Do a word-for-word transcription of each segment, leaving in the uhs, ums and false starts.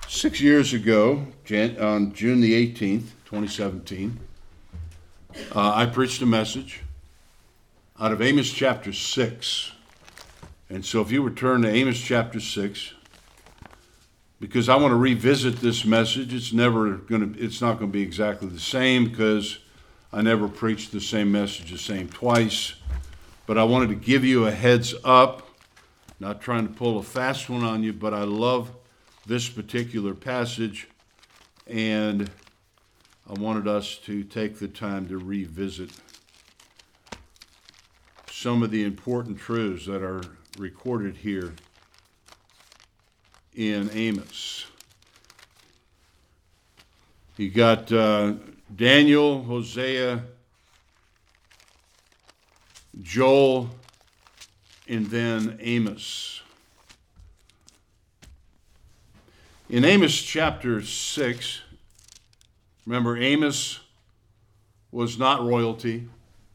Six years ago, Jan- on June the eighteenth, twenty seventeen, uh, I preached a message out of Amos chapter six. And so if you would turn to Amos chapter six, because I want to revisit this message. It's never going to, it's not going to be exactly the same because I never preached the same message the same twice. But I wanted to give you a heads up, not trying to pull a fast one on you, but I love this particular passage, and I wanted us to take the time to revisit some of the important truths that are recorded here in Amos. You got uh, Daniel, Hosea, Joel, and then Amos. In Amos chapter six, remember Amos was not royalty.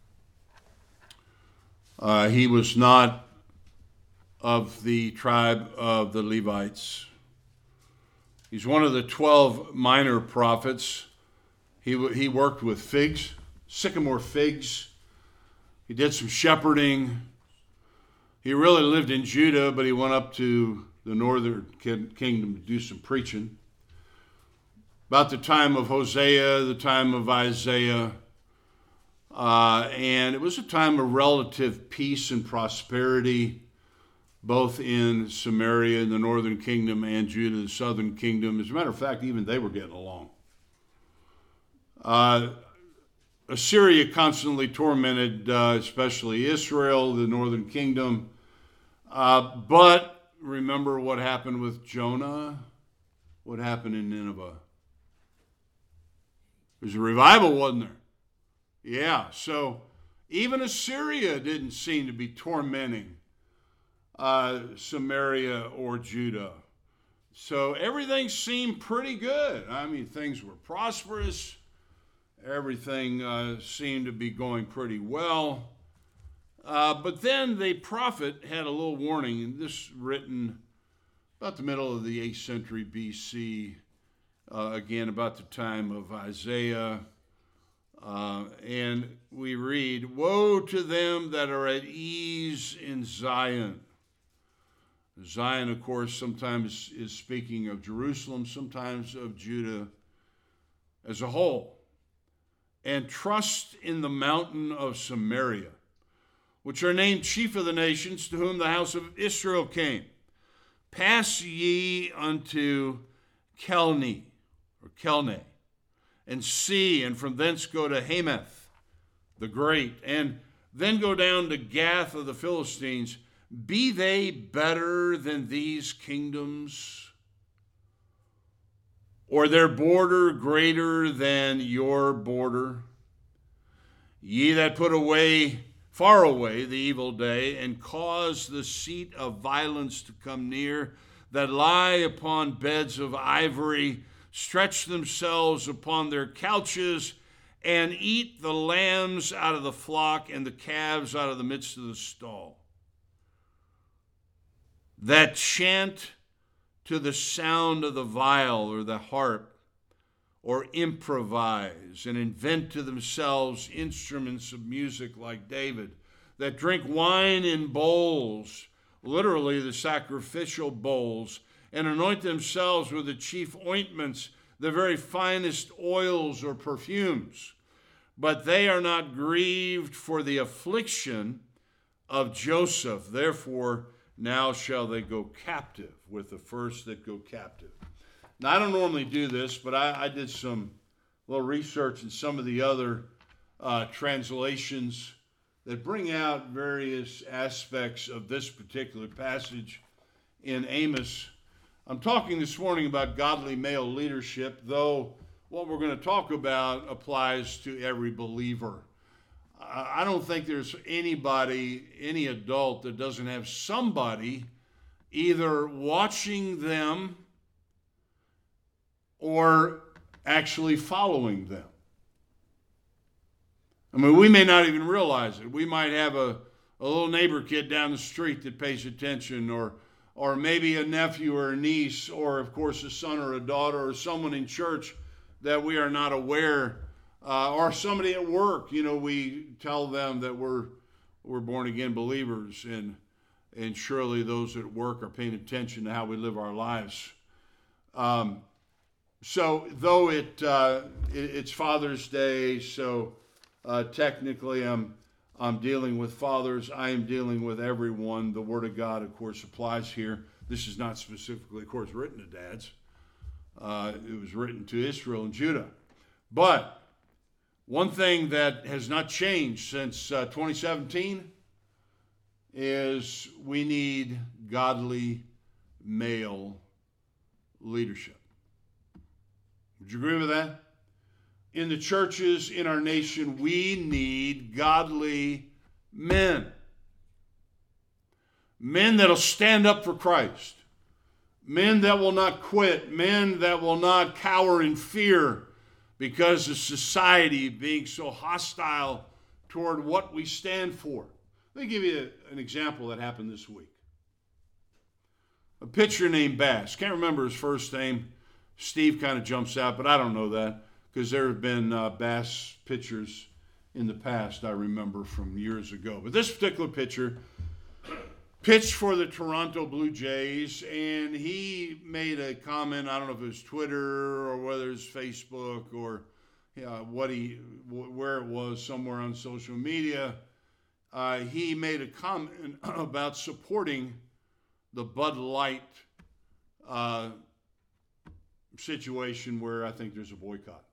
Uh, he was not of the tribe of the Levites. He's one of the twelve minor prophets. He, he worked with figs, sycamore figs. He did some shepherding. He really lived in Judah, but he went up to the northern kingdom to do some preaching. About the time of Hosea, the time of Isaiah, uh, and it was a time of relative peace and prosperity, both in Samaria, in the northern kingdom, and Judah, the southern kingdom. As a matter of fact, even they were getting along. Uh, Assyria constantly tormented, uh, especially Israel, the northern kingdom, uh, but remember what happened with Jonah? What happened in Nineveh? There's a revival, wasn't there? Yeah, so even Assyria didn't seem to be tormenting uh, Samaria or Judah. So everything seemed pretty good. I mean, things were prosperous. Everything uh, seemed to be going pretty well. Uh, but then the prophet had a little warning, and this written about the middle of the eighth century B C, uh, again about the time of Isaiah. Uh, and we read, "Woe to them that are at ease in Zion." Zion, of course, sometimes is speaking of Jerusalem, sometimes of Judah as a whole. "And trust in the mountain of Samaria, which are named chief of the nations, to whom the house of Israel came. Pass ye unto Kelni, or Kelne, and see, and from thence go to Hamath the great, and then go down to Gath of the Philistines. Be they better than these kingdoms? Or their border greater than your border? Ye that put away far away the evil day, and cause the seat of violence to come near, that lie upon beds of ivory, stretch themselves upon their couches, and eat the lambs out of the flock, and the calves out of the midst of the stall. That chant to the sound of the viol or the harp, or improvise and invent to themselves instruments of music like David, that drink wine in bowls, literally the sacrificial bowls, and anoint themselves with the chief ointments, the very finest oils or perfumes. But they are not grieved for the affliction of Joseph. Therefore, now shall they go captive with the first that go captive." Now, I don't normally do this, but I, I did some little research in some of the other uh, translations that bring out various aspects of this particular passage in Amos. I'm talking this morning about godly male leadership, though what we're going to talk about applies to every believer. I don't think there's anybody, any adult, that doesn't have somebody either watching them or actually following them. I mean, we may not even realize it. We might have a, a little neighbor kid down the street that pays attention, or or maybe a nephew or a niece, or of course a son or a daughter, or someone in church that we are not aware, uh, or somebody at work. You know, we tell them that we're we're born again believers, and and surely those at work are paying attention to how we live our lives. Um, so though it, uh, it it's Father's Day, so uh, technically I'm I'm dealing with fathers. I am dealing with everyone. The Word of God, of course, applies here. This is not specifically, of course, written to dads. Uh, it was written to Israel and Judah. But one thing that has not changed since uh, twenty seventeen is we need godly male leadership. Would you agree with that? In the churches, in our nation, we need godly men. Men that'll stand up for Christ. Men that will not quit. Men that will not cower in fear because of society being so hostile toward what we stand for. Let me give you an example that happened this week. A pitcher named Bass. Can't remember his first name. Steve kind of jumps out, but I don't know that because there have been uh, Bass pitchers in the past I remember from years ago. But this particular pitcher pitched for the Toronto Blue Jays, and he made a comment. I don't know if it was Twitter or whether it's Facebook or uh, what he, where it was, somewhere on social media. Uh, he made a comment about supporting the Bud Light uh, situation where I think there's a boycott.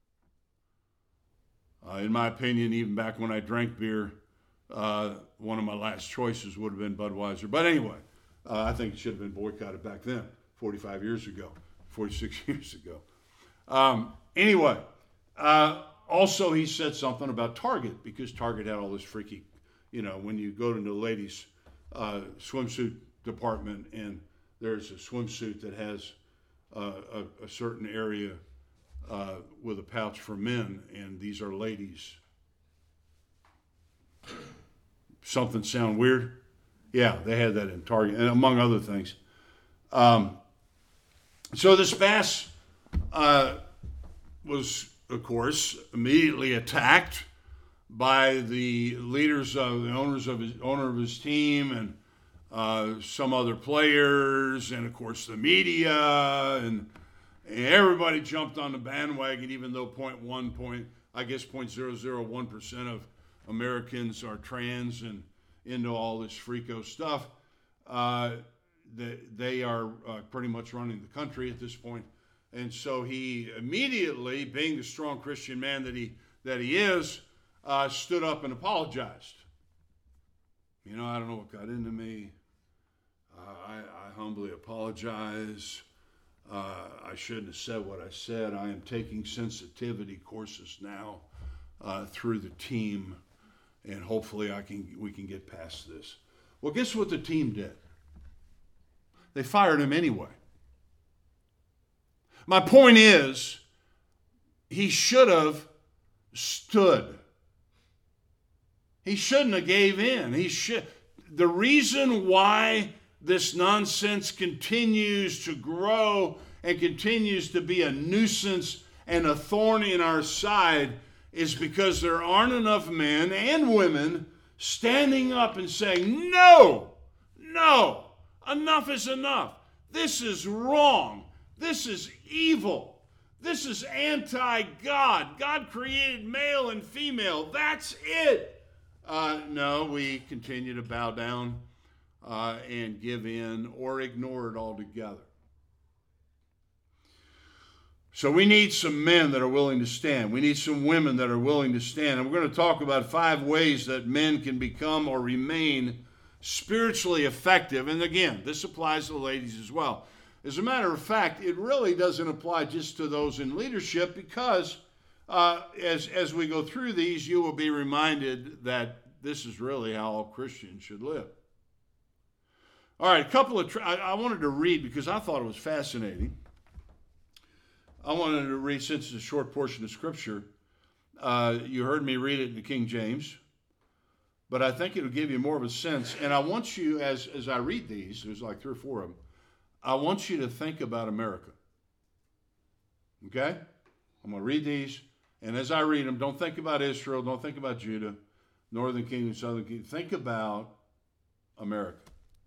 Uh, in my opinion, even back when I drank beer, uh, one of my last choices would have been Budweiser. But anyway, uh, I think it should have been boycotted back then, forty-five years ago, forty-six years ago. Um, anyway, uh, also he said something about Target, because Target had all this freaky, you know, when you go to the ladies' uh, swimsuit department and there's a swimsuit that has uh, a, a certain area uh, with a pouch for men, and these are ladies. Something sound weird? Yeah, they had that in Target, and among other things. Um, so this Bass uh, was, of course, immediately attacked by the leaders of the owners of his owner of his team and uh, some other players, and of course the media, and, and everybody jumped on the bandwagon. Even though point one point, I guess point zero zero one percent of Americans are trans and into all this freako stuff, uh, they, they are uh, pretty much running the country at this point. And so he immediately, being the strong Christian man that he that he is, uh, stood up and apologized. You know, I don't know what got into me. Uh, I, I humbly apologize. Uh, I shouldn't have said what I said. I am taking sensitivity courses now uh, through the team, and hopefully I can we can get past this. Well, guess what the team did? They fired him anyway. My point is, he should have stood. He shouldn't have gave in. He should. The reason why this nonsense continues to grow and continues to be a nuisance and a thorn in our side is because there aren't enough men and women standing up and saying, no, no, enough is enough. This is wrong. This is evil. This is anti-God. God created male and female. That's it. Uh, no, we continue to bow down uh, and give in or ignore it altogether. So we need some men that are willing to stand. We need some women that are willing to stand. And we're going to talk about five ways that men can become or remain spiritually effective. And again, this applies to the ladies as well. As a matter of fact, it really doesn't apply just to those in leadership, because uh, as, as we go through these, you will be reminded that this is really how all Christians should live. All right, a couple of, I, I wanted to read because I thought it was fascinating. I wanted to read, since it's a short portion of Scripture, uh, you heard me read it in the King James, but I think it'll give you more of a sense. And I want you, as, as I read these, there's like three or four of them, I want you to think about America. Okay? I'm going to read these, and as I read them, don't think about Israel, don't think about Judah, northern kingdom, southern kingdom. Think about America.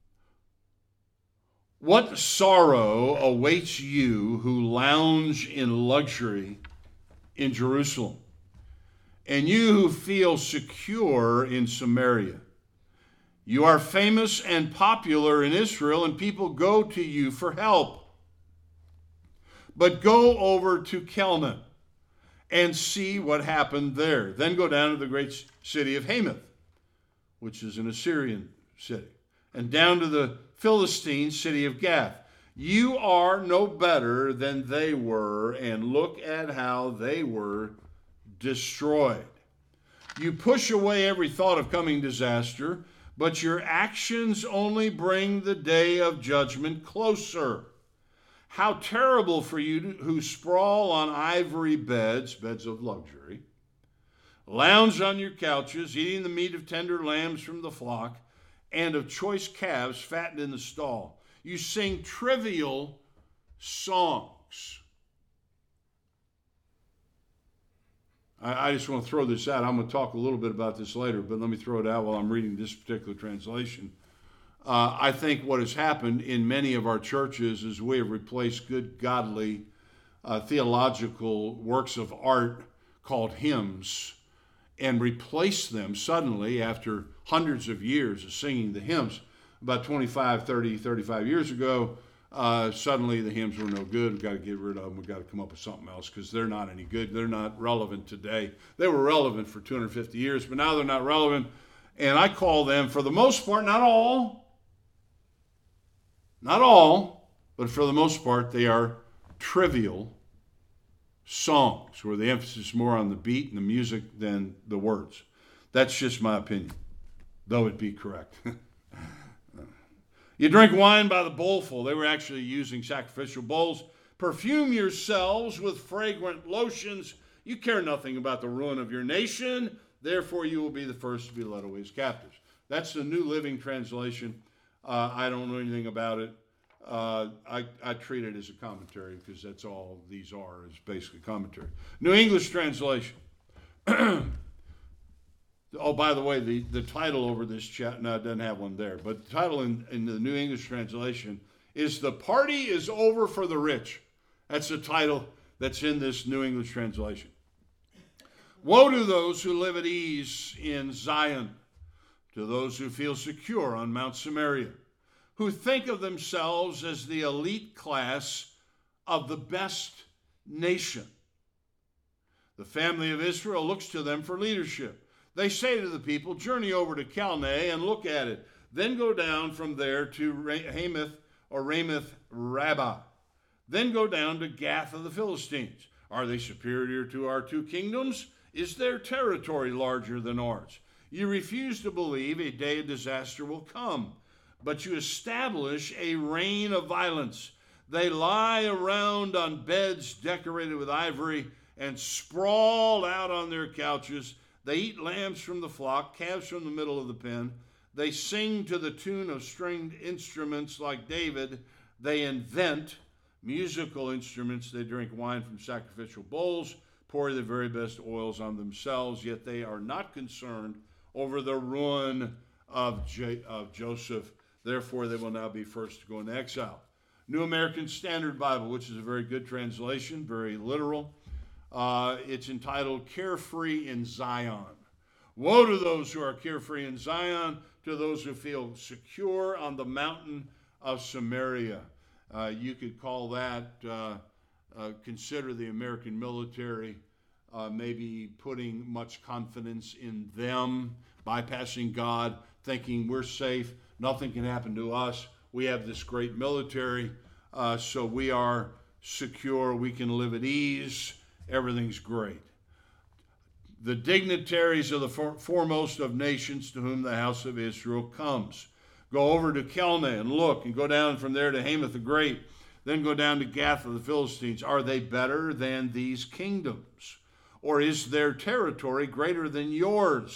What sorrow awaits you who lounge in luxury in Jerusalem, and you who feel secure in Samaria? You are famous and popular in Israel, and people go to you for help. But go over to Kelna and see what happened there. Then go down to the great city of Hamath, which is an Assyrian city, and down to the Philistine city of Gath. You are no better than they were, and look at how they were destroyed. You push away every thought of coming disaster, but your actions only bring the day of judgment closer. How terrible for you who sprawl on ivory beds, beds of luxury, lounge on your couches, eating the meat of tender lambs from the flock, and of choice calves fattened in the stall. You sing trivial songs. I, I just want to throw this out. I'm going to talk a little bit about this later, but let me throw it out while I'm reading this particular translation. Uh, I think what has happened in many of our churches is we have replaced good, godly, uh, theological works of art called hymns and replaced them suddenly after hundreds of years of singing the hymns. About twenty-five, thirty, thirty-five years ago, uh, suddenly the hymns were no good. We've got to get rid of them. We've got to come up with something else because they're not any good. They're not relevant today. They were relevant for two hundred fifty years, but now they're not relevant. And I call them, for the most part, not all, not all, but for the most part, they are trivial songs where the emphasis is more on the beat and the music than the words. That's just my opinion, though it be correct. You drink wine by the bowlful. They were actually using sacrificial bowls. Perfume yourselves with fragrant lotions. You care nothing about the ruin of your nation. Therefore, you will be the first to be led away as captives. That's the New Living Translation. Uh, I don't know anything about it. Uh, I, I treat it as a commentary because that's all these are, is basically commentary. New English Translation. Oh, by the way, the, the title over this chat, no, it doesn't have one there, but the title in, in the New English Translation is "The Party is Over for the Rich." That's the title that's in this New English Translation. Woe to those who live at ease in Zion, to those who feel secure on Mount Samaria, who think of themselves as the elite class of the best nation. The family of Israel looks to them for leadership. They say to the people, journey over to Calneh and look at it. Then go down from there to Hamath or Ramoth Rabbah. Then go down to Gath of the Philistines. Are they superior to our two kingdoms? Is their territory larger than ours? You refuse to believe a day of disaster will come, but you establish a reign of violence. They lie around on beds decorated with ivory and sprawl out on their couches. They eat lambs from the flock, calves from the middle of the pen. They sing to the tune of stringed instruments like David. They invent musical instruments. They drink wine from sacrificial bowls, pour the very best oils on themselves, yet they are not concerned over the ruin of, J- of Joseph. Therefore, they will now be first to go into exile. New American Standard Bible, which is a very good translation, very literal. Uh, it's entitled Carefree in Zion. Woe to those who are carefree in Zion, to those who feel secure on the mountain of Samaria. Uh, you could call that, uh, uh, consider the American military uh, maybe putting much confidence in them, bypassing God, thinking we're safe, nothing can happen to us. We have this great military, uh, so we are secure, we can live at ease. Everything's great. The dignitaries are the for- foremost of nations to whom the house of Israel comes. Go over to Calneh and look, and go down from there to Hamath the Great. Then go down to Gath of the Philistines. Are they better than these kingdoms? Or is their territory greater than yours?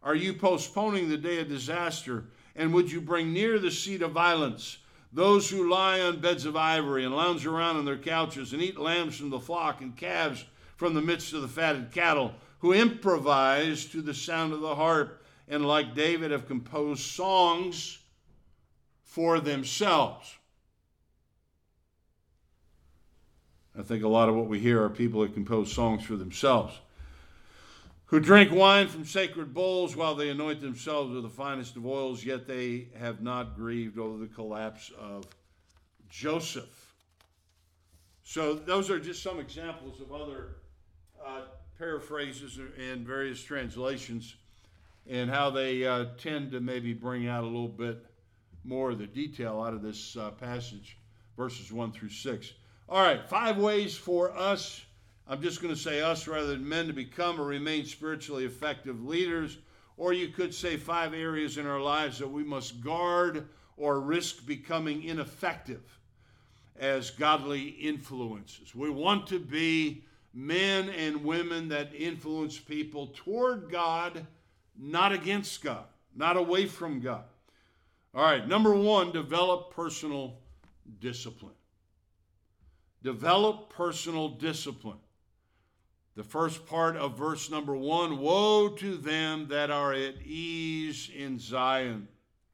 Are you postponing the day of disaster? And would you bring near the seat of violence those who lie on beds of ivory and lounge around on their couches and eat lambs from the flock and calves from the midst of the fatted cattle, who improvise to the sound of the harp and like David have composed songs for themselves? I think a lot of what we hear are people that compose songs for themselves, who drink wine from sacred bowls while they anoint themselves with the finest of oils, yet they have not grieved over the collapse of Joseph. So those are just some examples of other uh, paraphrases and various translations and how they uh, tend to maybe bring out a little bit more of the detail out of this uh, passage, verses one through six. All right, five ways for us, I'm just going to say us rather than men, to become or remain spiritually effective leaders. Or you could say five areas in our lives that we must guard or risk becoming ineffective as godly influences. We want to be men and women that influence people toward God, not against God, not away from God. All right, number one, develop personal discipline. Develop personal discipline. The first part of verse number one, woe to them that are at ease in Zion.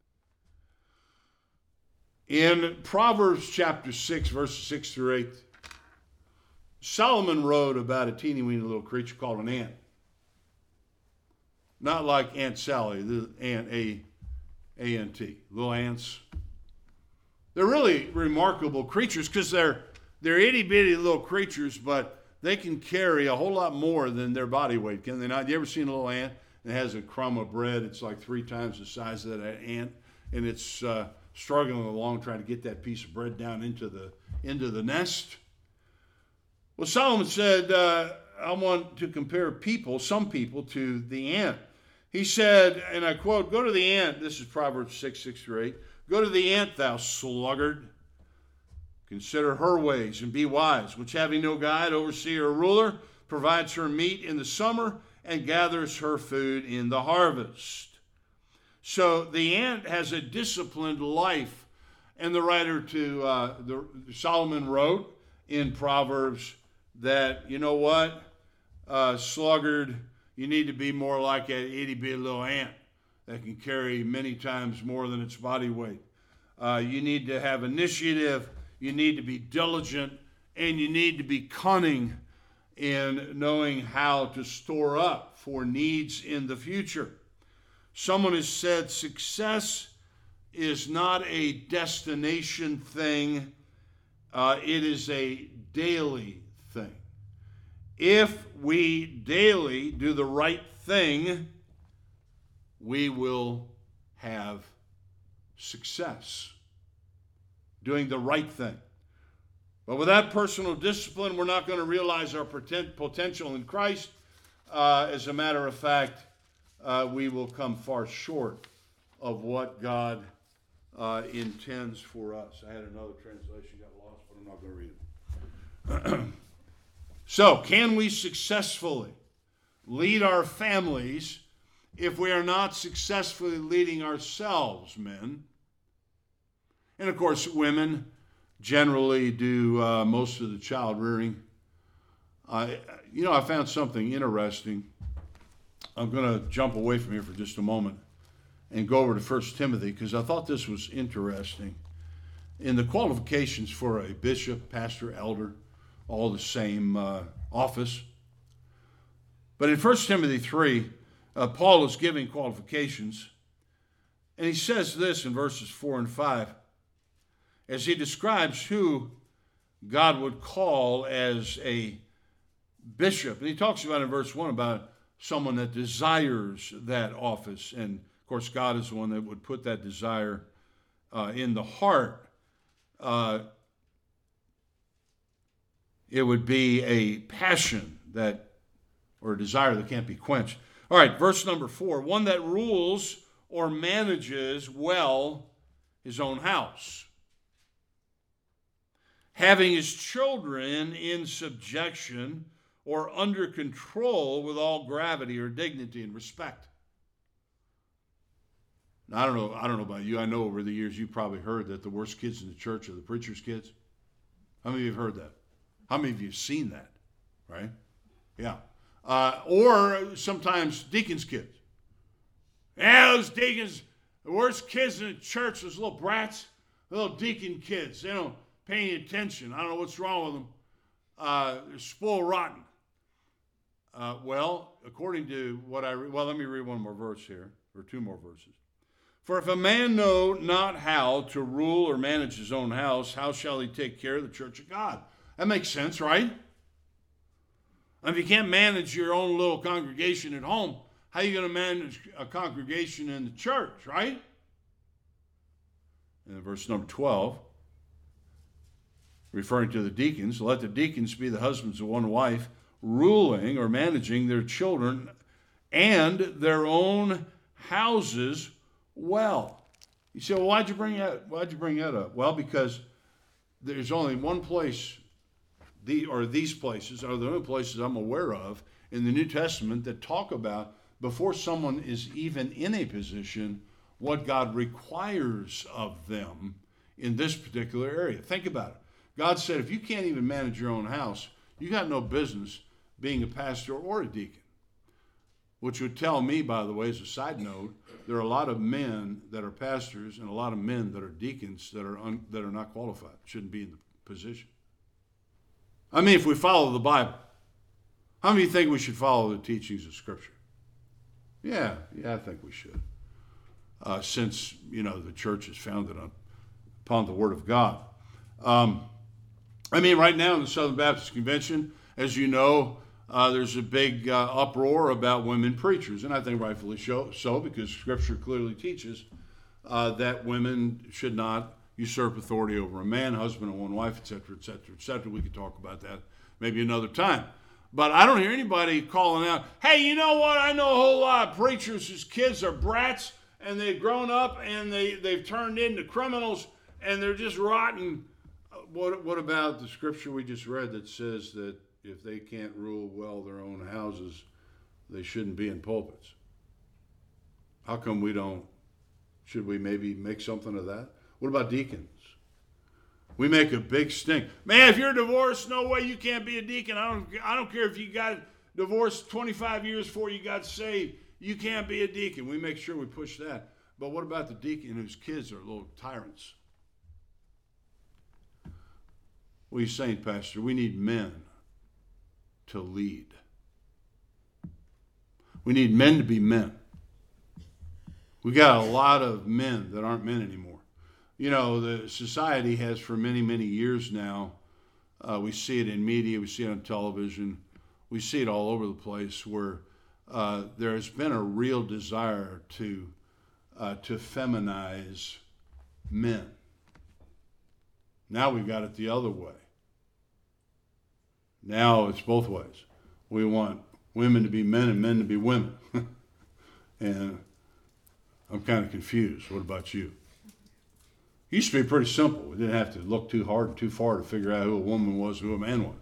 In Proverbs chapter six, verses six through eight, Solomon wrote about a teeny weeny little creature called an ant. Not like Aunt Sally, the ant, A N T, little ants. They're really remarkable creatures because they're they're itty bitty little creatures, but they can carry a whole lot more than their body weight, can they not? You ever seen a little ant that has a crumb of bread? It's like three times the size of that ant, and it's uh, struggling along trying to get that piece of bread down into the into the nest. Well, Solomon said, uh, I want to compare people, some people, to the ant. He said, and I quote, go to the ant, this is Proverbs six, six through eight, go to the ant, thou sluggard. Consider her ways and be wise, which having no guide, overseer, or ruler, provides her meat in the summer and gathers her food in the harvest. So the ant has a disciplined life. And the writer to uh, the, Solomon wrote in Proverbs that, you know what, uh, sluggard, you need to be more like that itty bitty little ant that can carry many times more than its body weight. Uh, you need to have initiative. You need to be diligent, and you need to be cunning in knowing how to store up for needs in the future. Someone has said success is not a destination thing. Uh, it is a daily thing. If we daily do the right thing, we will have success. Doing the right thing. But without personal discipline, we're not going to realize our potential in Christ. Uh, as a matter of fact, uh, we will come far short of what God uh, intends for us. I had another translation got lost, but I'm not going to read it. So, can we successfully lead our families if we are not successfully leading ourselves, men? And of course, women generally do uh, most of the child rearing. Uh, you know, I found something interesting. I'm going to jump away from here for just a moment and go over to First Timothy because I thought this was interesting. In the qualifications for a bishop, pastor, elder, all the same uh, office. But in First Timothy three, uh, Paul is giving qualifications. And he says this in verses four and five. As he describes who God would call as a bishop. And he talks about in verse one about someone that desires that office. And, of course, God is the one that would put that desire uh, in the heart. Uh, it would be a passion that, or a desire that can't be quenched. All right, verse number four. One that rules or manages well his own house, having his children in subjection or under control with all gravity or dignity and respect. Now, I don't know. I don't know about you. I know over the years you've probably heard that the worst kids in the church are the preacher's kids. How many of you have heard that? How many of you have seen that? Right? Yeah. Uh, or sometimes deacons' kids. Yeah, those deacons, the worst kids in the church, those little brats, little deacon kids. They don't pay any attention. I don't know what's wrong with them. Uh, they're spoiled rotten. Uh, well, according to what I read, well, let me read one more verse here, or two more verses. For if a man know not how to rule or manage his own house, how shall he take care of the church of God? That makes sense, right? If you can't manage your own little congregation at home, how are you going to manage a congregation in the church, right? And in verse number twelve, referring to the deacons, let the deacons be the husbands of one wife, ruling or managing their children and their own houses well. You say, well, why'd you bring that? Why'd you bring that up? Well, because there's only one place, the or these places are the only places I'm aware of in the New Testament that talk about before someone is even in a position what God requires of them in this particular area. Think about it. God said, if you can't even manage your own house, you got no business being a pastor or a deacon. Which would tell me, by the way, as a side note, there are a lot of men that are pastors and a lot of men that are deacons that are un, that are not qualified, shouldn't be in the position. I mean, if we follow the Bible, how many think we should follow the teachings of Scripture? Yeah, yeah, I think we should. Uh, since, you know, the church is founded on, upon the Word of God. Um, I mean, right now in the Southern Baptist Convention, as you know, uh, there's a big uh, uproar about women preachers, and I think rightfully so, because Scripture clearly teaches uh, that women should not usurp authority over a man, husband and one wife, et cetera, et cetera, et cetera. We could talk about that maybe another time. But I don't hear anybody calling out, hey, you know what? I know a whole lot of preachers whose kids are brats, and they've grown up, and they, they've turned into criminals, and they're just rotten. What, what about the scripture we just read that says that if they can't rule well their own houses, they shouldn't be in pulpits? How come we don't? Should we maybe make something of that? What about deacons? We make a big stink. Man, if you're divorced, no way you can't be a deacon. I don't, I don't care if you got divorced twenty-five years before you got saved. You can't be a deacon. We make sure we push that. But what about the deacon whose kids are little tyrants? What are you saying, Pastor? We need men to lead. We need men to be men. We got a lot of men that aren't men anymore. You know, the society has for many, many years now, uh, we see it in media, we see it on television, we see it all over the place, where uh, there has been a real desire to uh, to feminize men. Now we've got it the other way. Now it's both ways. We want women to be men and men to be women. And I'm kind of confused. What about you? It used to be pretty simple. We didn't have to look too hard and too far to figure out who a woman was and who a man was.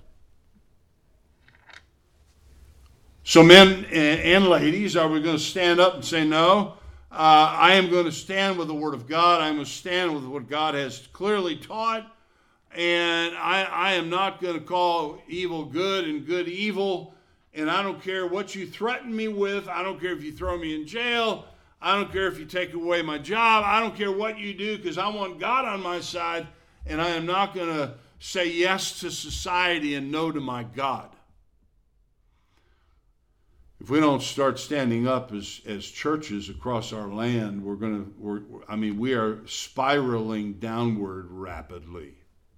So men and ladies, are we going to stand up and say, no, uh, I am going to stand with the Word of God. I'm going to stand with what God has clearly taught. And I, I am not going to call evil good and good evil. And I don't care what you threaten me with. I don't care if you throw me in jail. I don't care if you take away my job. I don't care what you do, because I want God on my side, and I am not going to say yes to society and no to my God. If we don't start standing up as, as churches across our land, we're going to, we're, I mean, we are spiraling downward rapidly.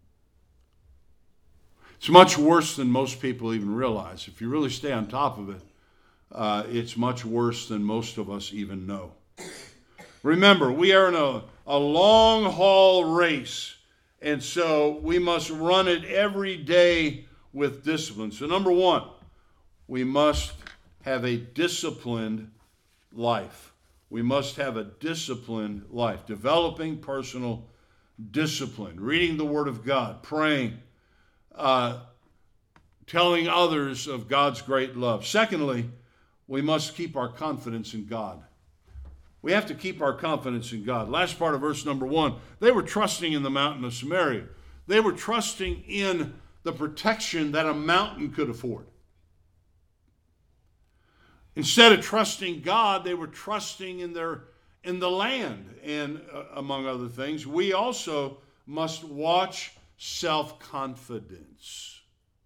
It's much worse than most people even realize. If you really stay on top of it, Uh, it's much worse than most of us even know. Remember, we are in a, a long-haul race, and so we must run it every day with discipline. So number one, we must have a disciplined life. We must have a disciplined life, developing personal discipline, reading the Word of God, praying, uh, telling others of God's great love. Secondly, we must keep our confidence in God. We have to keep our confidence in God. Last part of verse number one, they were trusting in the mountain of Samaria. They were trusting in the protection that a mountain could afford. Instead of trusting God, they were trusting in their in the land. And uh, among other things, we also must watch self-confidence.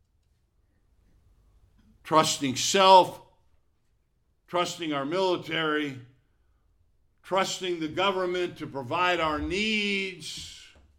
Trusting self, trusting our military, trusting the government to provide our needs,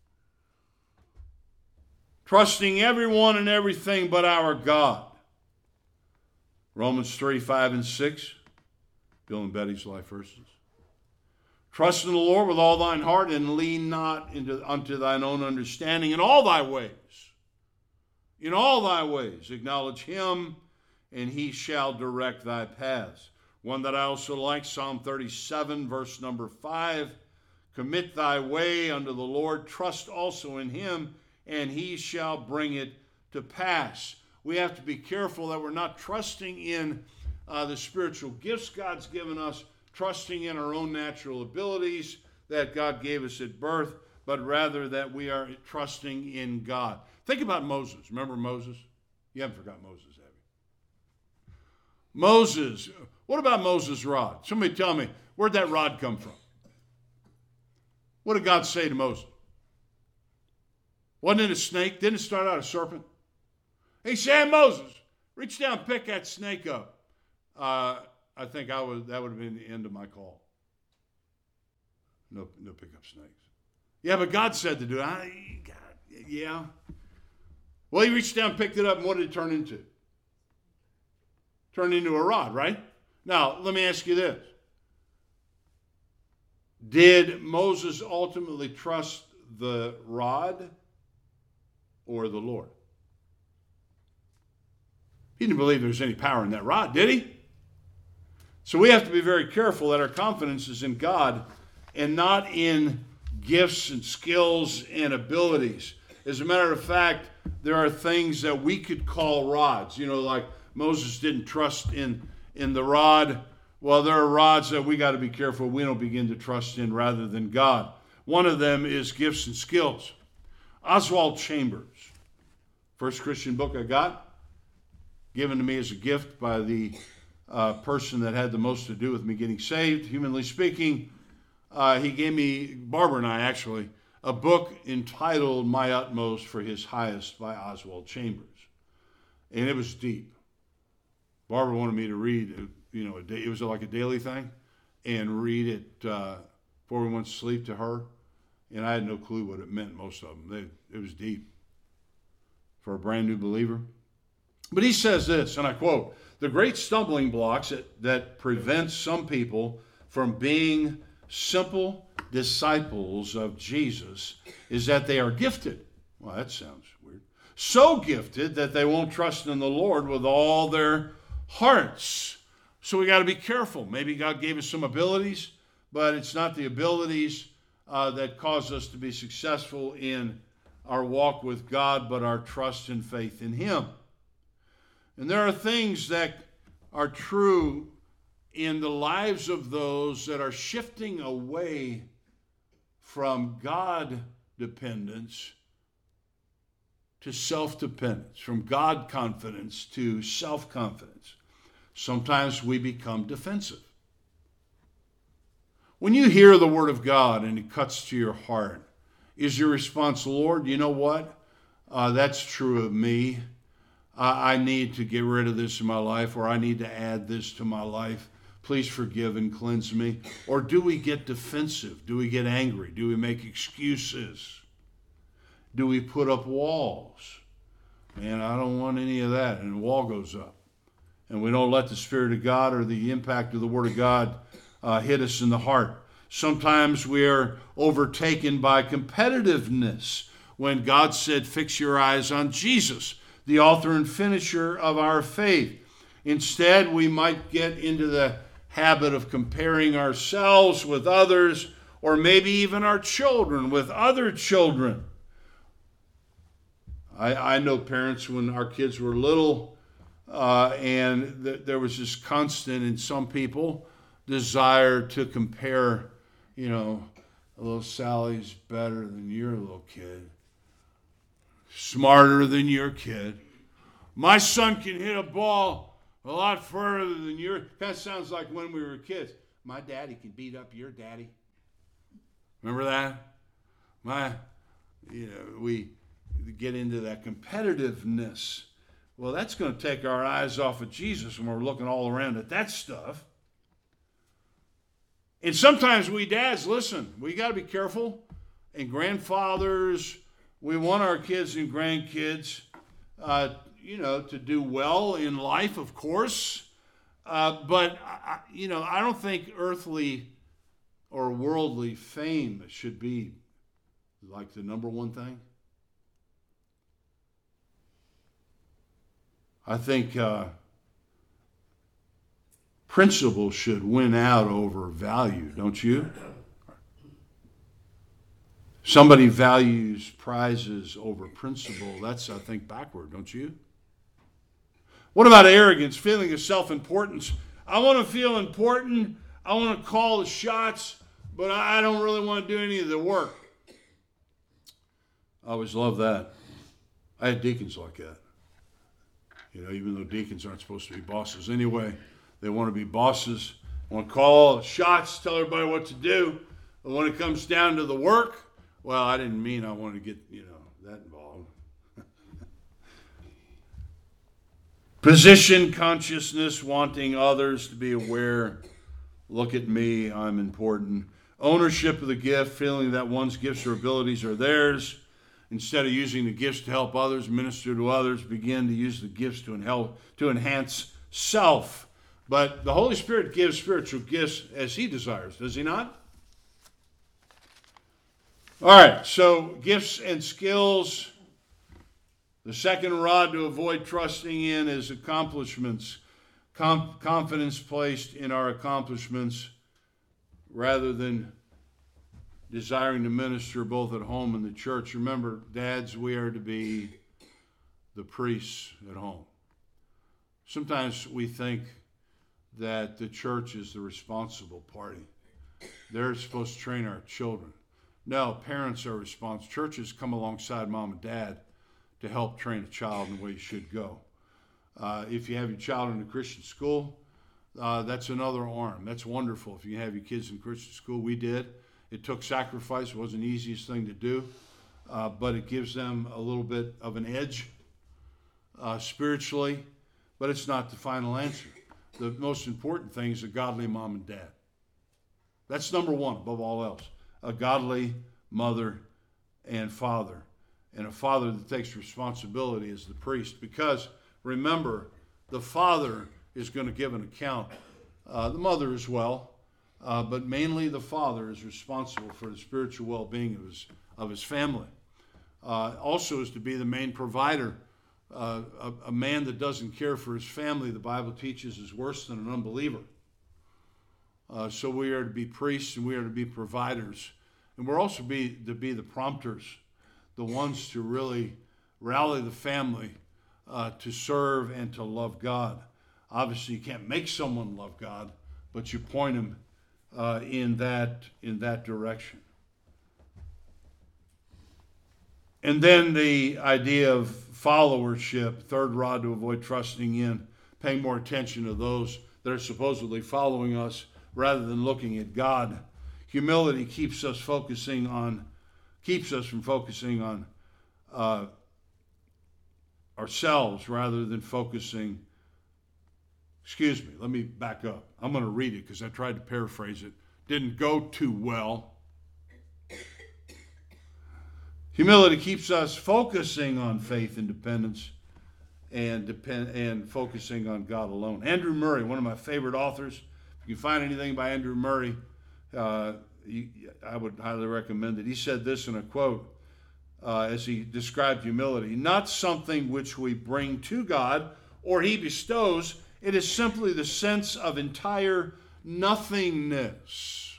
trusting everyone and everything but our God. Romans three, five, and six, Bill and Betty's life verses. Trust in the Lord with all thine heart, and lean not into, unto thine own understanding. In all thy ways, in all thy ways, acknowledge him, and he shall direct thy paths. One that I also like, Psalm thirty-seven, verse number five. Commit thy way unto the Lord, trust also in him, and he shall bring it to pass. We have to be careful that we're not trusting in uh, the spiritual gifts God's given us, trusting in our own natural abilities that God gave us at birth, but rather that we are trusting in God. Think about Moses. Remember Moses? You haven't forgotten Moses, have you? Moses. What about Moses' rod? Somebody tell me, where'd that rod come from? What did God say to Moses? Wasn't it a snake? Didn't it start out a serpent? He said, Moses, reach down, pick that snake up. Uh, I think I was, that would have been the end of my call. No, no pick up snakes. Yeah, but God said to do it. I, God, yeah. Well, he reached down, picked it up, and what did it turn into? Turned into a rod, right? Now, let me ask you this. Did Moses ultimately trust the rod or the Lord? He didn't believe there was any power in that rod, did he? So we have to be very careful that our confidence is in God and not in gifts and skills and abilities. As a matter of fact, there are things that we could call rods. You know, like Moses didn't trust in, in the rod. Well, there are rods that we got to be careful we don't begin to trust in rather than God. One of them is gifts and skills. Oswald Chambers, first Christian book I got, given to me as a gift by the uh, person that had the most to do with me getting saved, humanly speaking. Uh, he gave me, Barbara and I actually, a book entitled My Utmost for His Highest by Oswald Chambers. And it was deep. Barbara wanted me to read, you know, a day, it was like a daily thing, and read it uh, before we went to sleep to her. And I had no clue what it meant, most of them. They, it was deep for a brand new believer. But he says this, and I quote, the great stumbling blocks that, that prevent some people from being simple disciples of Jesus is that they are gifted. Well, that sounds weird. So gifted that they won't trust in the Lord with all their hearts. So we got to be careful. Maybe God gave us some abilities, but it's not the abilities uh, that cause us to be successful in our walk with God, but our trust and faith in Him. And there are things that are true in the lives of those that are shifting away from God dependence to self-dependence, from God confidence to self-confidence. Sometimes we become defensive. When you hear the word of God and it cuts to your heart, is your response, Lord, you know what? Uh, that's true of me. I need to get rid of this in my life, or I need to add this to my life. Please forgive and cleanse me. Or do we get defensive? Do we get angry? Do we make excuses? Do we put up walls? Man, I don't want any of that. And the wall goes up. And we don't let the Spirit of God or the impact of the Word of God uh, hit us in the heart. Sometimes we are overtaken by competitiveness when God said, fix your eyes on Jesus, the author and finisher of our faith. Instead, we might get into the habit of comparing ourselves with others, or maybe even our children with other children. I, I know parents when our kids were little, uh, and th- there was this constant in some people, desire to compare, you know, little Sally's better than your little kid, smarter than your kid. My son can hit a ball a lot further than your. Kind of sounds like when we were kids. My daddy can beat up your daddy. Remember that? My, you know, we get into that competitiveness. Well, that's going to take our eyes off of Jesus when we're looking all around at that stuff. And sometimes we dads, listen, we got to be careful. And grandfathers, we want our kids and grandkids, uh, you know, to do well in life, of course. Uh, but, I, you know, I don't think earthly or worldly fame should be like the number one thing. I think uh, principle should win out over value, don't you? Somebody values prizes over principle. That's, I think, backward, don't you? What about arrogance, feeling of self-importance? I want to feel important. I want to call the shots, but I don't really want to do any of the work. I always love that. I had deacons like that. You know, even though deacons aren't supposed to be bosses anyway, they want to be bosses, want to call the shots, tell everybody what to do. But when it comes down to the work, well, I didn't mean I wanted to get, you know, that involved. Position consciousness, wanting others to be aware. Look at me, I'm important. Ownership of the gift, feeling that one's gifts or abilities are theirs. Instead of using the gifts to help others, minister to others, begin to use the gifts to, help, to enhance self. But the Holy Spirit gives spiritual gifts as He desires, does He not? All right, so gifts and skills. The second rod to avoid trusting in is accomplishments. Com- confidence placed in our accomplishments rather than desiring to minister both at home and the church. Remember, dads, we are to be the priests at home. Sometimes we think that the church is the responsible party. They're supposed to train our children. No, parents are responsible. Churches come alongside mom and dad to help train a child in the way you should go. Uh, if you have your child in a Christian school, uh, that's another arm. That's wonderful. If you have your kids in Christian school, we did. It took sacrifice. It wasn't the easiest thing to do, uh, but it gives them a little bit of an edge uh, spiritually, but it's not the final answer. The most important thing is a godly mom and dad. That's number one above all else. A godly mother and father, and a father that takes responsibility as the priest. Because remember, the father is going to give an account. Uh, the mother as well. Uh, but mainly the father is responsible for the spiritual well-being of his, of his family. Uh, also is to be the main provider. Uh, a, a man that doesn't care for his family, the Bible teaches, is worse than an unbeliever. Uh, so we are to be priests and we are to be providers. And we're also be, to be the prompters, the ones to really rally the family uh, to serve and to love God. Obviously, you can't make someone love God, but you point them Uh, in that in that direction. And then the idea of followership, third rod to avoid trusting in, paying more attention to those that are supposedly following us rather than looking at God. Humility keeps us focusing on, keeps us from focusing on uh, ourselves rather than focusing. Excuse me, let me back up. I'm going to read it because I tried to paraphrase it. Didn't go too well. Humility keeps us focusing on faith and dependence and depend and focusing on God alone. Andrew Murray, one of my favorite authors. If you can find anything by Andrew Murray, uh, you, I would highly recommend it. He said this in a quote uh, as he described humility. Not something which we bring to God or He bestows. It is simply the sense of entire nothingness.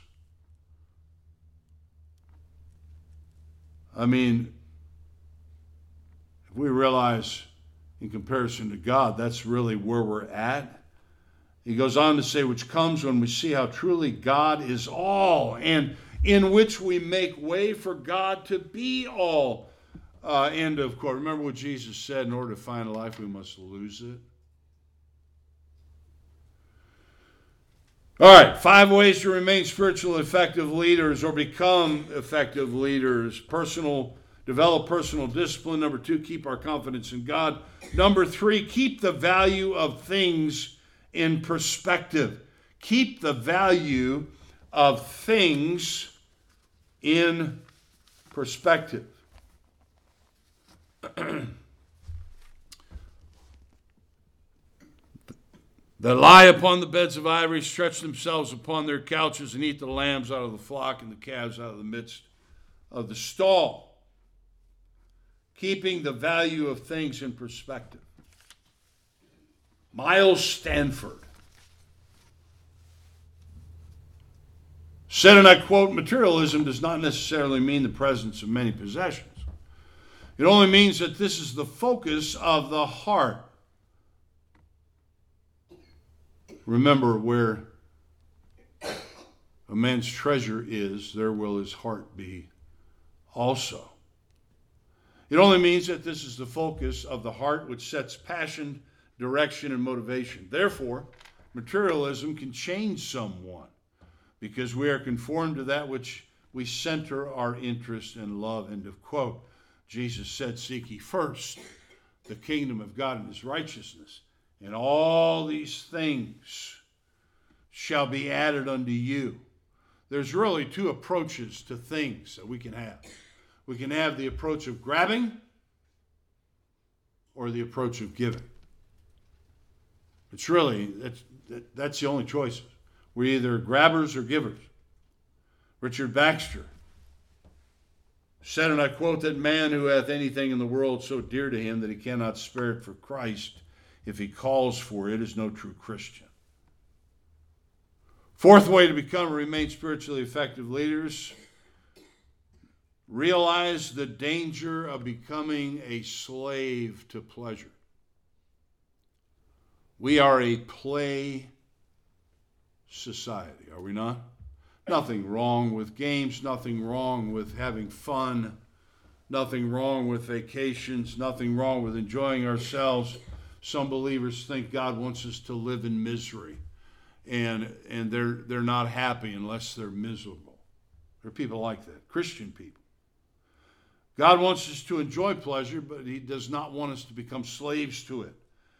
I mean, if we realize in comparison to God, that's really where we're at. He goes on to say, which comes when we see how truly God is all, and in which we make way for God to be all. Uh, end of quote. Remember what Jesus said, in order to find life, we must lose it. All right, five ways to remain spiritually effective leaders or become effective leaders. Personal, develop personal discipline. Number two, keep our confidence in God. Number three, keep the value of things in perspective. Keep the value of things in perspective. That lie upon the beds of ivory, stretch themselves upon their couches, and eat the lambs out of the flock and the calves out of the midst of the stall. Keeping the value of things in perspective. Miles Stanford said, and I quote, materialism does not necessarily mean the presence of many possessions. It only means that this is the focus of the heart. Remember, where a man's treasure is, there will his heart be also. It only means that this is the focus of the heart, which sets passion, direction, and motivation. Therefore, materialism can change someone because we are conformed to that which we center our interest and love. End of quote. Jesus said, seek ye first the kingdom of God and his righteousness, and all these things shall be added unto you. There's really two approaches to things that we can have. We can have the approach of grabbing or the approach of giving. It's really, that's, that, that's the only choices. We're either grabbers or givers. Richard Baxter said, and I quote, that man who hath anything in the world so dear to him that he cannot spare it for Christ, if he calls for it, is no true Christian. Fourth way to become and remain spiritually effective leaders, realize the danger of becoming a slave to pleasure. We are a play society, are we not? Nothing wrong with games, nothing wrong with having fun, nothing wrong with vacations, nothing wrong with enjoying ourselves. Some believers think God wants us to live in misery, and and they're they're not happy unless they're miserable. There are people like that, Christian people. God wants us to enjoy pleasure, but he does not want us to become slaves to it.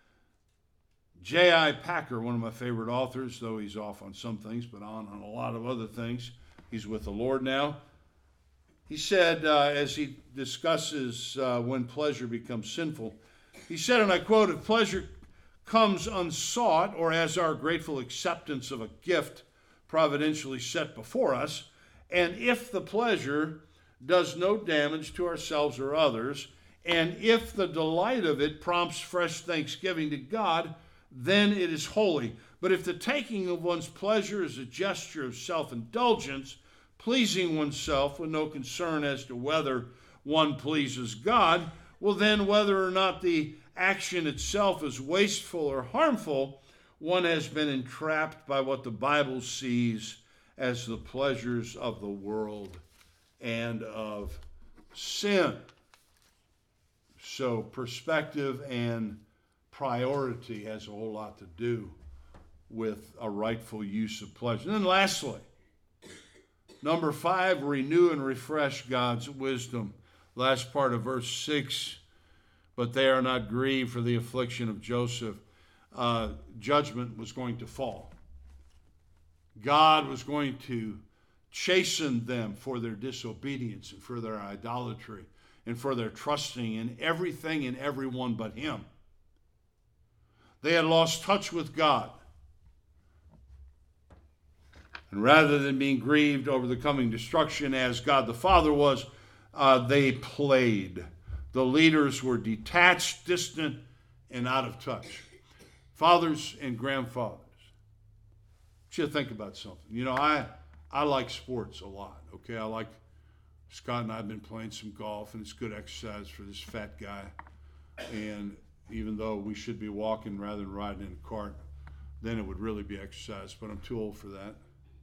J I Packer, one of my favorite authors, though he's off on some things, but on, on a lot of other things. He's with the Lord now. He said, uh, as he discusses uh, when pleasure becomes sinful, he said, and I quote, if pleasure comes unsought or as our grateful acceptance of a gift providentially set before us, and if the pleasure does no damage to ourselves or others, and if the delight of it prompts fresh thanksgiving to God, then it is holy. But if the taking of one's pleasure is a gesture of self-indulgence, pleasing oneself with no concern as to whether one pleases God, well then, whether or not the action itself is wasteful or harmful, one has been entrapped by what the Bible sees as the pleasures of the world and of sin. So perspective and priority has a whole lot to do with a rightful use of pleasure. And then lastly, number five, renew and refresh God's wisdom. Last part of verse six, but they are not grieved for the affliction of Joseph. Uh, judgment was going to fall. God was going to chasten them for their disobedience and for their idolatry and for their trusting in everything and everyone but him. They had lost touch with God. And rather than being grieved over the coming destruction as God the Father was, uh, they played. The leaders were detached, distant, and out of touch. Fathers and grandfathers, I want you to think about something. You know, I I like sports a lot, okay? I like, Scott and I have been playing some golf, and it's good exercise for this fat guy. And even though we should be walking rather than riding in a cart, then it would really be exercise, but I'm too old for that.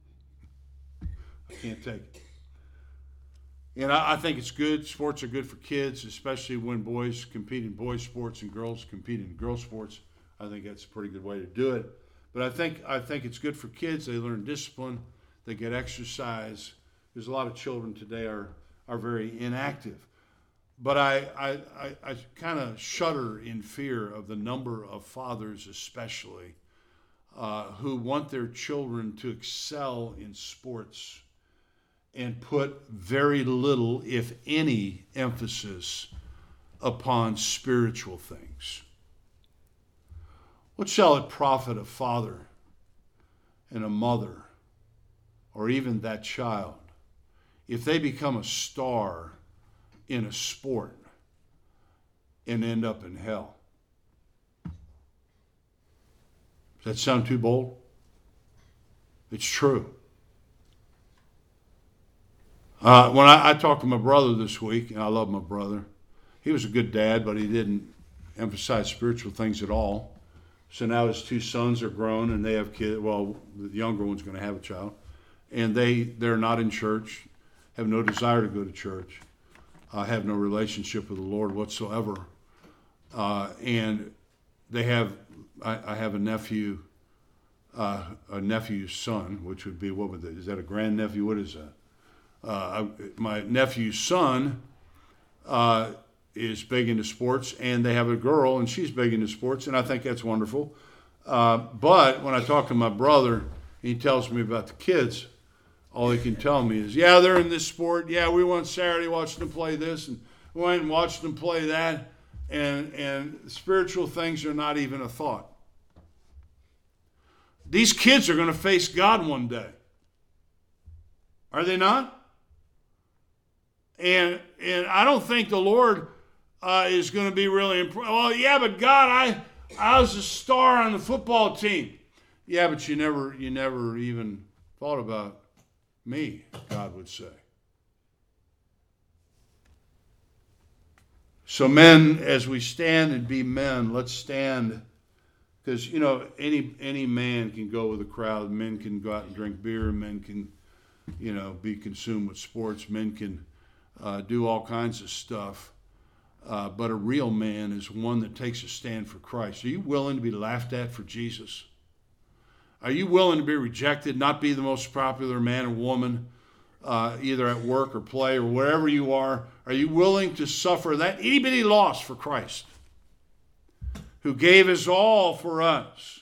I can't take it. And I, I think it's good. Sports are good for kids, especially when boys compete in boys' sports and girls compete in girls' sports. I think that's a pretty good way to do it. But I think I think it's good for kids. They learn discipline. They get exercise. There's a lot of children today are are very inactive. But I I, I, I kind of shudder in fear of the number of fathers, especially, uh, who want their children to excel in sports and put very little, if any, emphasis upon spiritual things. What shall it profit a father and a mother, or even that child, if they become a star in a sport and end up in hell? Does that sound too bold? It's true. Uh, when I, I talked to my brother this week, and I love my brother, he was a good dad, but he didn't emphasize spiritual things at all. So now his two sons are grown, and they have kids. Well, the younger one's going to have a child. And they, they're not in church, have no desire to go to church, uh, have no relationship with the Lord whatsoever. Uh, and they have, I, I have a nephew, uh, a nephew's son, which would be, what would that, is that a grandnephew? What is that? Uh, my nephew's son uh, is big into sports, and they have a girl, and she's big into sports, and I think that's wonderful. Uh, but when I talk to my brother, he tells me about the kids. All he can tell me is, yeah, they're in this sport. Yeah, we went Saturday, watched them play this, and we went and watched them play that, and and spiritual things are not even a thought. These kids are going to face God one day. Are they not? And and I don't think the Lord uh, is going to be really impressed. Well, yeah, but God, I I was a star on the football team. Yeah, but you never you never even thought about me, God would say. So men, as we stand and be men, let's stand, because you know any any man can go with a crowd. Men can go out and drink beer. Men can, you know, be consumed with sports. Men can Uh, do all kinds of stuff. Uh, but a real man is one that takes a stand for Christ. Are you willing to be laughed at for Jesus? Are you willing to be rejected, not be the most popular man or woman, uh, either at work or play or wherever you are? Are you willing to suffer that itty bitty loss for Christ, who gave his all for us?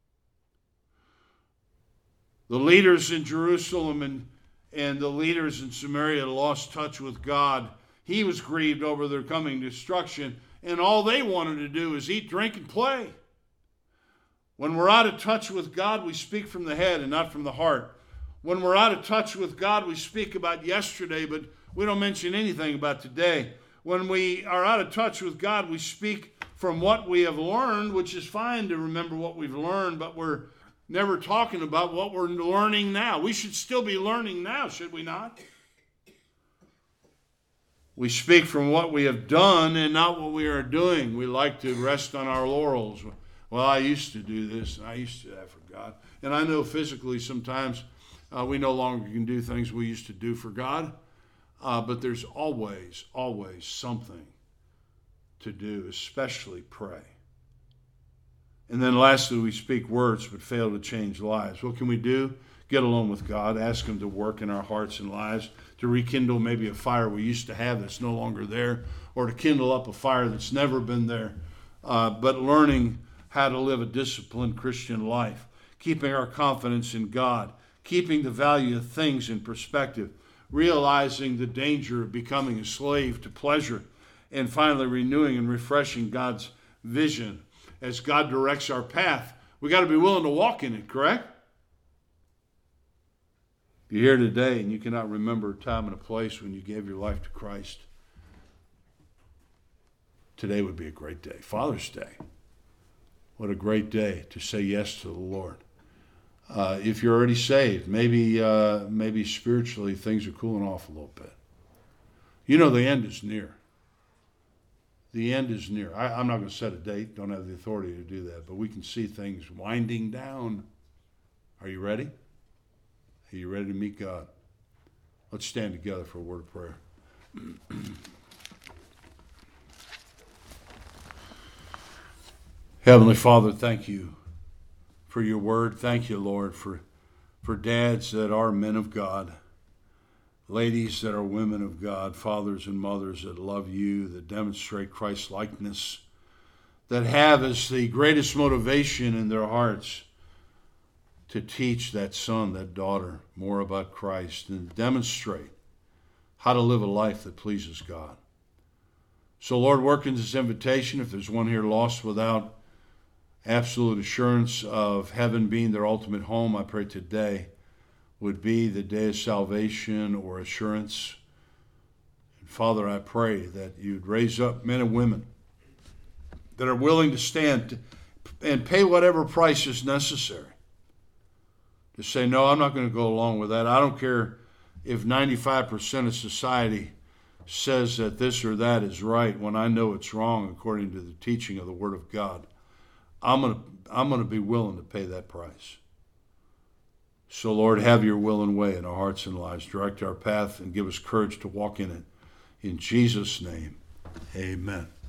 The leaders in Jerusalem and And the leaders in Samaria lost touch with God. He was grieved over their coming destruction, and all they wanted to do is eat, drink, and play. When we're out of touch with God, we speak from the head and not from the heart. When we're out of touch with God, we speak about yesterday, but we don't mention anything about today. When we are out of touch with God, we speak from what we have learned, which is fine to remember what we've learned, but we're never talking about what we're learning now. We should still be learning now, should we not? We speak from what we have done and not what we are doing. We like to rest on our laurels. Well, I used to do this, and I used to do that for God. And I know physically sometimes uh, we no longer can do things we used to do for God, uh, but there's always, always something to do, especially pray. And then lastly, we speak words but fail to change lives. What can we do? Get alone with God. Ask him to work in our hearts and lives, to rekindle maybe a fire we used to have that's no longer there, or to kindle up a fire that's never been there. Uh, but learning how to live a disciplined Christian life, keeping our confidence in God, keeping the value of things in perspective, realizing the danger of becoming a slave to pleasure, and finally renewing and refreshing God's vision. As God directs our path, we got to be willing to walk in it, correct? If you're here today and you cannot remember a time and a place when you gave your life to Christ, today would be a great day. Father's Day. What a great day to say yes to the Lord. Uh, if you're already saved, maybe uh, maybe spiritually things are cooling off a little bit. You know the end is near. the end is near. I, I'm not going to set a date, don't have the authority to do that, but we can see things winding down. Are you ready? Are you ready to meet God? Let's stand together for a word of prayer. Heavenly Father, thank you for your word. Thank you, Lord, for, for dads that are men of God, ladies that are women of God, fathers and mothers that love you, that demonstrate Christ's likeness, that have as the greatest motivation in their hearts to teach that son, that daughter, more about Christ and demonstrate how to live a life that pleases God. So, Lord, work in this invitation. If there's one here lost without absolute assurance of heaven being their ultimate home, I pray today would be the day of salvation or assurance. And Father, I pray that you'd raise up men and women that are willing to stand and pay whatever price is necessary to say, no, I'm not going to go along with that. I don't care if ninety-five percent of society says that this or that is right when I know it's wrong according to the teaching of the Word of God. I'm going to, I'm going to be willing to pay that price. So, Lord, have your will and way in our hearts and lives. Direct our path and give us courage to walk in it. In Jesus' name, amen.